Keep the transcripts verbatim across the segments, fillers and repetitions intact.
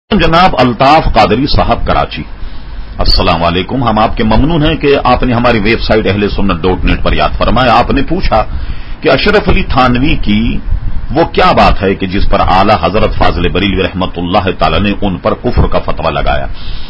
جناب الطاف قادری صاحب کراچی، السلام علیکم۔ ہم آپ کے ممنون ہیں کہ آپ نے ہماری ویب سائٹ اہل سنت ڈاٹ نیٹ پر یاد فرمایا۔ آپ نے پوچھا کہ اشرف علی تھانوی کی وہ کیا بات ہے کہ جس پر اعلی حضرت فاضل بریلوی رحمت اللہ تعالی نے ان پر کفر کا فتویٰ لگایا۔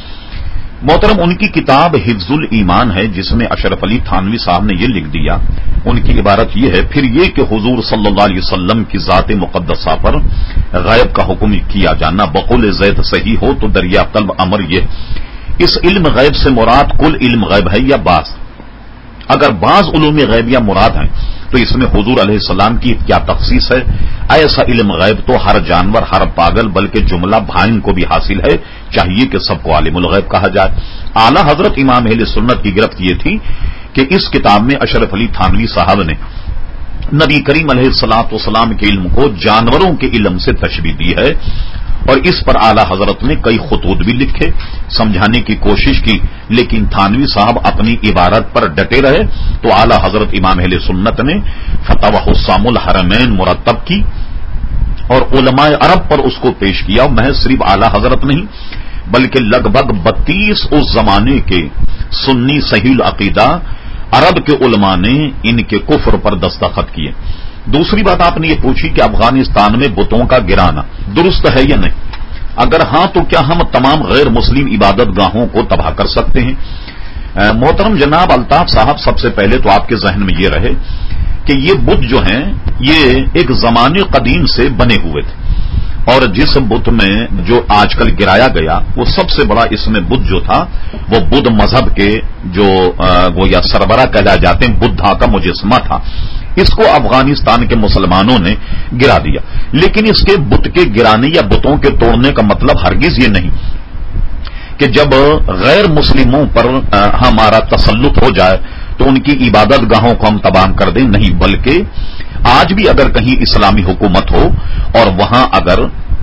محترم، ان کی کتاب حفظ الایمان ہے جس میں اشرف علی تھانوی صاحب نے یہ لکھ دیا، ان کی عبارت یہ ہے، پھر یہ کہ حضور صلی اللہ علیہ وسلم کی ذات مقدسہ پر غیب کا حکم کیا جانا بقول زید صحیح ہو تو دریا قلب امر یہ، اس علم غیب سے مراد کل علم غیب ہے یا بعض؟ اگر بعض علوم غیبیہ مراد ہیں تو اس میں حضور علیہ السلام کی کیا تخصیص ہے؟ ایسا علم غیب تو ہر جانور، ہر پاگل، بلکہ جملہ بھائن کو بھی حاصل ہے، چاہیے کہ سب کو عالم الغیب کہا جائے۔ اعلی حضرت امام اہل سنت کی گرفت یہ تھی کہ اس کتاب میں اشرف علی تھانوی صاحب نے نبی کریم علیہ الصلوۃ والسلام کے علم کو جانوروں کے علم سے تشبیہ دی ہے، اور اس پر اعلی حضرت نے کئی خطوط بھی لکھے، سمجھانے کی کوشش کی، لیکن تھانوی صاحب اپنی عبارت پر ڈٹے رہے تو اعلی حضرت امام اہل سنت نے فتوی حسام الحرمین مرتب کی اور علماء عرب پر اس کو پیش کیا۔ محض صرف اعلی حضرت نہیں بلکہ لگ بھگ بتیس اس زمانے کے سنی صحیح العقیدہ عرب کے علماء نے ان کے کفر پر دستخط کیے۔ دوسری بات آپ نے یہ پوچھی کہ افغانستان میں بتوں کا گرانا درست ہے یا نہیں؟ اگر ہاں تو کیا ہم تمام غیر مسلم عبادت گاہوں کو تباہ کر سکتے ہیں؟ محترم جناب الطاف صاحب، سب سے پہلے تو آپ کے ذہن میں یہ رہے کہ یہ بت جو ہیں یہ ایک زمانے قدیم سے بنے ہوئے تھے، اور جس بت میں جو آج کل گرایا گیا وہ سب سے بڑا اس میں بت جو تھا وہ بدھ مذہب کے جو وہ یا سربراہ کہلائے جاتے ہیں بدھا کا مجسمہ تھا۔ اس کو افغانستان کے مسلمانوں نے گرا دیا، لیکن اس کے بت کے گرانے یا بتوں کے توڑنے کا مطلب ہرگز یہ نہیں کہ جب غیر مسلموں پر ہمارا تسلط ہو جائے تو ان کی عبادت گاہوں کو ہم تباہ کر دیں، نہیں، بلکہ آج بھی اگر کہیں اسلامی حکومت ہو اور وہاں اگر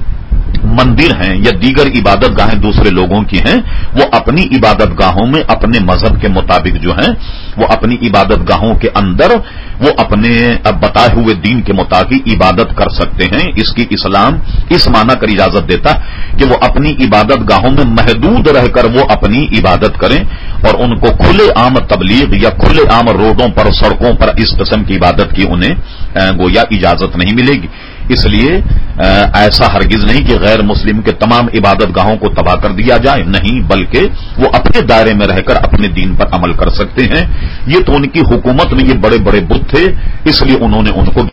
مندر ہیں یا دیگر عبادت گاہیں دوسرے لوگوں کی ہیں، وہ اپنی عبادت گاہوں میں اپنے مذہب کے مطابق جو ہیں وہ اپنی عبادت گاہوں کے اندر وہ اپنے بتائے ہوئے دین کے مطابق عبادت کر سکتے ہیں۔ اس کی اسلام اس معنی کر اجازت دیتا ہے کہ وہ اپنی عبادت گاہوں میں محدود رہ کر وہ اپنی عبادت کریں، اور ان کو کھلے عام تبلیغ یا کھلے عام روڈوں پر سڑکوں پر اس قسم کی عبادت کی انہیں گویا اجازت نہیں ملے گی۔ اس لیے ایسا ہرگز نہیں کہ غیر مسلم کے تمام عبادت گاہوں کو تباہ کر دیا جائے، نہیں، بلکہ وہ اپنے دائرے میں رہ کر اپنے دین پر عمل کر سکتے ہیں۔ یہ تو ان کی حکومت میں یہ بڑے بڑے بت تھے، اس لیے انہوں نے ان کو